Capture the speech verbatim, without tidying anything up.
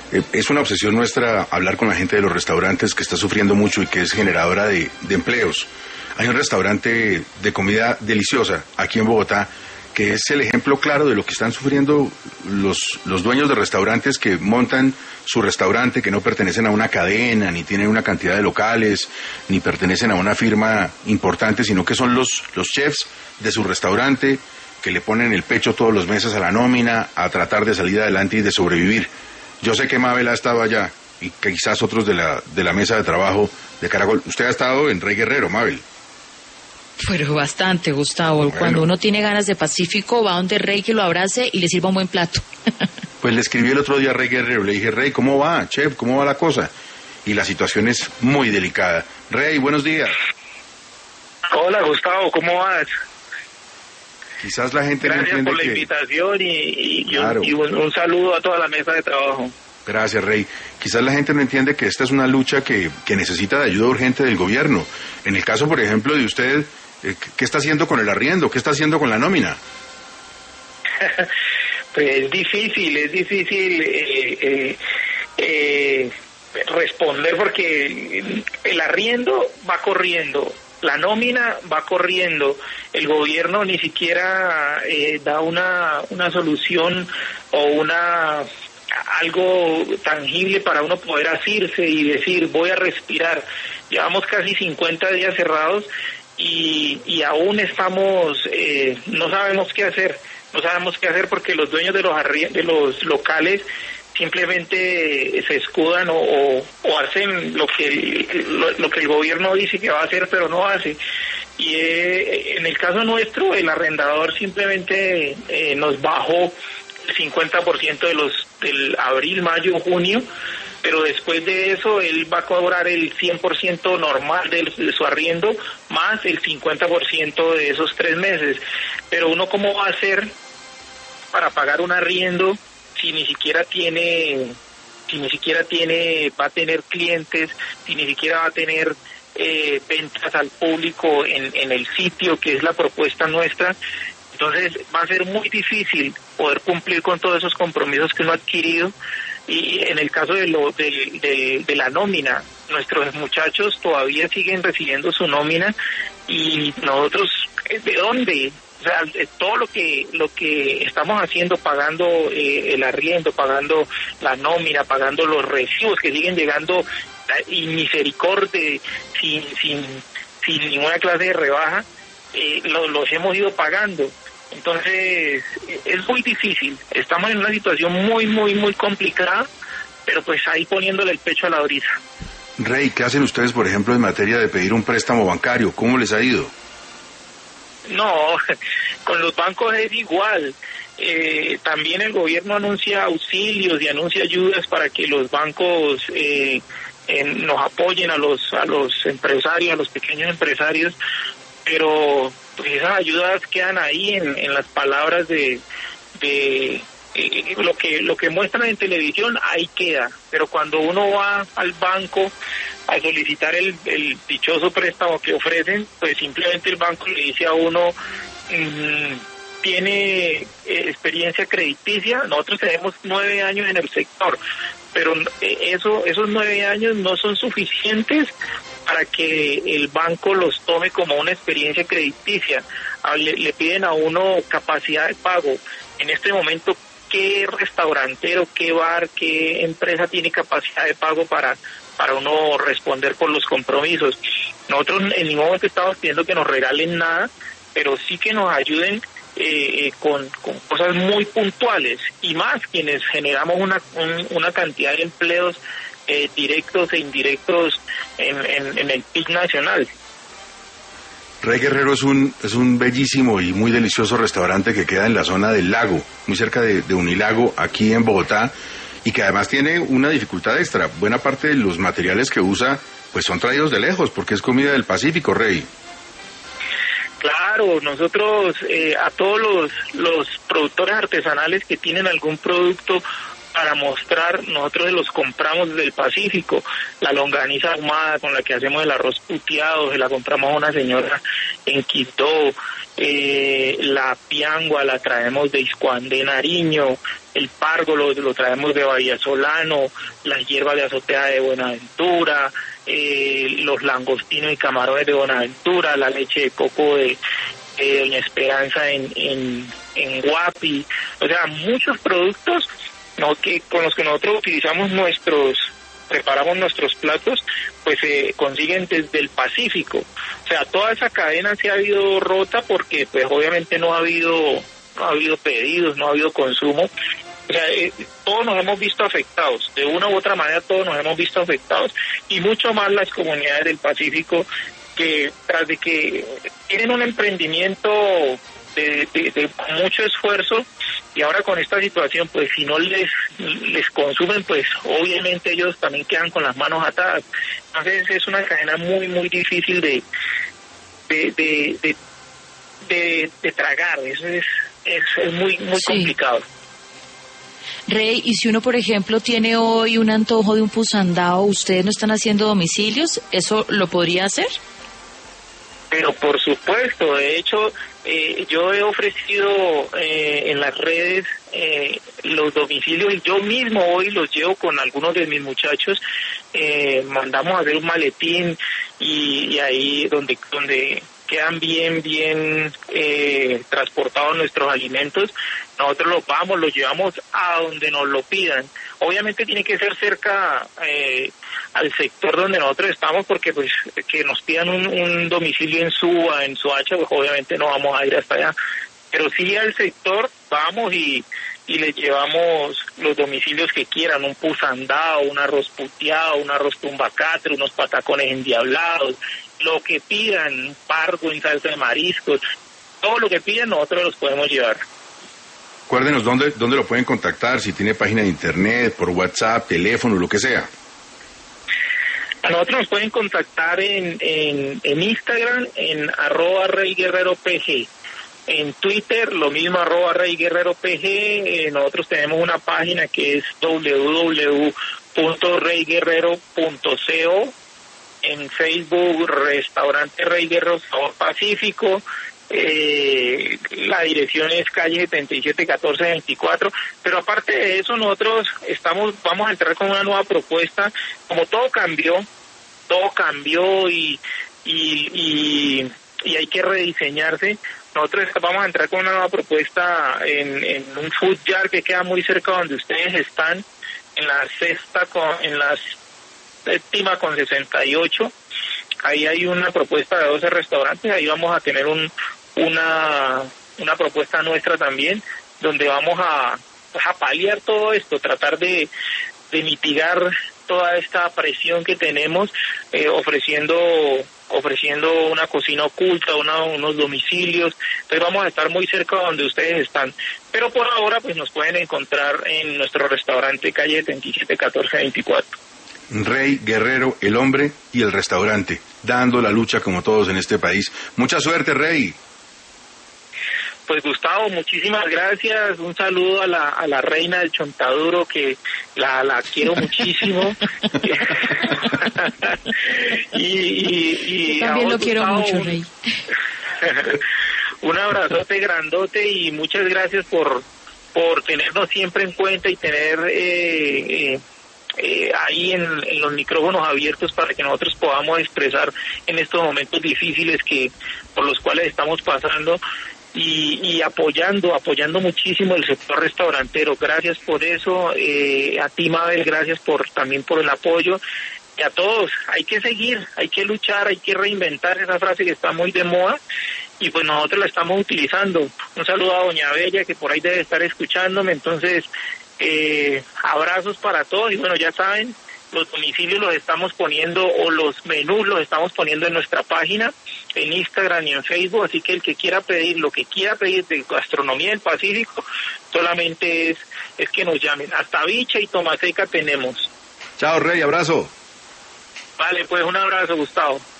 Eh, es una obsesión nuestra hablar con la gente de los restaurantes que está sufriendo mucho y que es generadora de, de empleos. Hay un restaurante de comida deliciosa aquí en Bogotá que es el ejemplo claro de lo que están sufriendo los, los dueños de restaurantes que montan su restaurante, que no pertenecen a una cadena, ni tienen una cantidad de locales, ni pertenecen a una firma importante, sino que son los, los chefs de su restaurante que le ponen el pecho todos los meses a la nómina, a tratar de salir adelante y de sobrevivir. Yo sé que Mabel ha estado allá, y que quizás otros de la, de la mesa de trabajo de Caracol. Usted ha estado en Rey Guerrero, Mabel. Pero bastante, Gustavo. Bueno. Cuando uno tiene ganas de Pacífico, va donde Rey que lo abrace y le sirva un buen plato. Pues le escribí el otro día a Rey Guerrero, le dije, Rey, ¿cómo va, chef? ¿Cómo va la cosa? Y la situación es muy delicada. Rey, buenos días. Hola, Gustavo, ¿cómo vas? Quizás la gente Gracias no entiende por la que... invitación y, y, Claro. y un, un saludo a toda la mesa de trabajo. Gracias, Rey. Quizás la gente no entiende que esta es una lucha que, que necesita de ayuda urgente del gobierno. En el caso, por ejemplo, de usted, eh, ¿qué está haciendo con el arriendo? ¿Qué está haciendo con la nómina? Pues es difícil, es difícil eh, eh, eh, responder porque el arriendo va corriendo, la nómina va corriendo, el gobierno ni siquiera eh, da una, una solución o una... algo tangible para uno poder asirse y decir voy a respirar. Llevamos casi cincuenta días cerrados y, y aún estamos, eh, no sabemos qué hacer, no sabemos qué hacer porque los dueños de los arri- de los locales simplemente se escudan o, o, o hacen lo que el, lo, lo que el gobierno dice que va a hacer pero no hace. Y eh, en el caso nuestro el arrendador simplemente eh, nos bajó el cincuenta por ciento de los del abril, mayo, junio, pero después de eso él va a cobrar el cien por ciento normal de, de su arriendo más el cincuenta por ciento de esos tres meses. Pero uno cómo va a hacer para pagar un arriendo si ni siquiera tiene si ni siquiera tiene va a tener clientes, si ni siquiera va a tener eh, ventas al público en, en el sitio que es la propuesta nuestra. Entonces va a ser muy difícil poder cumplir con todos esos compromisos que uno ha adquirido y en el caso de, lo, de, de, de la nómina, nuestros muchachos todavía siguen recibiendo su nómina y nosotros, ¿de dónde? O sea, todo lo que lo que estamos haciendo, pagando eh, el arriendo, pagando la nómina, pagando los recibos que siguen llegando y misericordia, sin, sin, sin ninguna clase de rebaja, eh, lo, los hemos ido pagando. Entonces es muy difícil, estamos en una situación muy muy muy complicada, pero pues ahí poniéndole el pecho a la brisa. Rey, ¿qué hacen ustedes, por ejemplo, en materia de pedir un préstamo bancario? ¿Cómo les ha ido? No, con los bancos es igual. Eh, también el gobierno anuncia auxilios y anuncia ayudas para que los bancos eh, en, nos apoyen a los a los empresarios, a los pequeños empresarios, pero pues esas ayudas quedan ahí en, en las palabras de, de eh, lo que lo que muestran en televisión, ahí queda, pero cuando uno va al banco a solicitar el, el dichoso préstamo que ofrecen, pues simplemente el banco le dice a uno mmm, tiene eh, experiencia crediticia. Nosotros tenemos nueve años en el sector, pero eh, eso esos nueve años no son suficientes para que el banco los tome como una experiencia crediticia. Le, le piden a uno capacidad de pago. En este momento, ¿qué restaurantero, qué bar, qué empresa tiene capacidad de pago para, para uno responder por los compromisos? Nosotros en ningún momento estamos pidiendo que nos regalen nada, pero sí que nos ayuden eh, con, con cosas muy puntuales, y más quienes generamos una, un, una cantidad de empleos Eh, directos e indirectos en, en, en el P I B nacional. Rey Guerrero es un es un bellísimo y muy delicioso restaurante que queda en la zona del lago, muy cerca de, de Unilago, aquí en Bogotá, y que además tiene una dificultad extra. Buena parte de los materiales que usa pues son traídos de lejos, porque es comida del Pacífico, Rey. Claro, nosotros eh, a todos los, los productores artesanales que tienen algún producto para mostrar, nosotros los compramos del Pacífico, la longaniza ahumada con la que hacemos el arroz puteado, se la compramos a una señora en Quito, eh, la piangua la traemos de Iscuandé, Nariño, el pargo lo, lo traemos de Bahía Solano, las hierbas de azotea de Buenaventura, eh, los langostinos y camarones de Buenaventura, la leche de coco de, de Doña Esperanza en, en, en Guapi, o sea, muchos productos no que con los que nosotros utilizamos nuestros, preparamos nuestros platos, pues se eh, consiguen desde el Pacífico. O sea, toda esa cadena se ha ido rota porque pues obviamente no ha habido, no ha habido pedidos, no ha habido consumo. O sea, eh, todos nos hemos visto afectados, de una u otra manera todos nos hemos visto afectados, y mucho más las comunidades del Pacífico que tras de que tienen un emprendimiento de, de, de mucho esfuerzo, y ahora con esta situación, pues si no les les consumen, pues obviamente ellos también quedan con las manos atadas. Entonces es una cadena muy, muy difícil de de de, de, de, de tragar, eso es, es, es muy, muy sí. complicado. Rey, y si uno, por ejemplo, tiene hoy un antojo de un pusandao, ¿ustedes no están haciendo domicilios? ¿Eso lo podría hacer? Pero por supuesto, de hecho, eh, yo he ofrecido eh, en las redes eh, los domicilios, y yo mismo hoy los llevo con algunos de mis muchachos, eh, mandamos a hacer un maletín y, y ahí donde donde quedan bien, bien eh, transportados nuestros alimentos, nosotros los vamos, los llevamos a donde nos lo pidan. Obviamente tiene que ser cerca eh, al sector donde nosotros estamos, porque pues que nos pidan un, un domicilio en Suba, en Soacha, pues obviamente no vamos a ir hasta allá. Pero sí al sector vamos y, y les llevamos los domicilios que quieran, un pusandao, un arroz puteado, un arroz tumbacatre, unos patacones endiablados, lo que pidan, pargo en salsa de mariscos, todo lo que pidan nosotros los podemos llevar. Acuérdenos dónde, dónde lo pueden contactar, si tiene página de internet, por WhatsApp, teléfono, lo que sea. A nosotros nos pueden contactar en, en, en Instagram, en arroba Rey Guerrero P G. En Twitter, lo mismo, arroba Rey Guerrero P G. Eh, nosotros tenemos una página que es doble u doble u doble u punto rey guerrero punto co. En Facebook, Restaurante Rey Guerrero Sabor Pacífico. Eh, la dirección es calle setenta y siete catorce veinticuatro, pero aparte de eso nosotros estamos vamos a entrar con una nueva propuesta. Como todo cambió, todo cambió y y, y, y hay que rediseñarse. Nosotros vamos a entrar con una nueva propuesta en, en un food jar que queda muy cerca donde ustedes están, en la sexta con, en la séptima con sesenta y ocho. Ahí hay una propuesta de doce restaurantes, ahí vamos a tener un una una propuesta nuestra también, donde vamos a, a paliar todo esto, tratar de, de mitigar toda esta presión que tenemos, eh, ofreciendo ofreciendo una cocina oculta, una, unos domicilios. Entonces vamos a estar muy cerca donde ustedes están, pero por ahora pues nos pueden encontrar en nuestro restaurante calle setenta y siete catorce veinticuatro. Rey Guerrero, el hombre y el restaurante, dando la lucha como todos en este país. Mucha suerte, Rey. Pues Gustavo, muchísimas gracias, un saludo a la a la reina del Chontaduro, que la la quiero muchísimo. y, y, y Yo también lo vos, quiero Gustavo, mucho, Rey. Un abrazote grandote y muchas gracias por por tenernos siempre en cuenta y tener eh, eh, eh, ahí en, en los micrófonos abiertos para que nosotros podamos expresar en estos momentos difíciles que por los cuales estamos pasando. Y, y apoyando, apoyando muchísimo el sector restaurantero. Gracias por eso, eh, a ti, Mabel, gracias por también por el apoyo, y a todos, hay que seguir, hay que luchar, hay que reinventar esa frase que está muy de moda, y pues nosotros la estamos utilizando. Un saludo a Doña Bella, que por ahí debe estar escuchándome. Entonces, eh, abrazos para todos, y bueno, ya saben, los domicilios los estamos poniendo, o los menús los estamos poniendo en nuestra página, en Instagram y en Facebook, así que el que quiera pedir, lo que quiera pedir de gastronomía del Pacífico, solamente es, es que nos llamen. Hasta bicha y tomaseca tenemos. Chao, Rey, abrazo. Vale, pues un abrazo, Gustavo.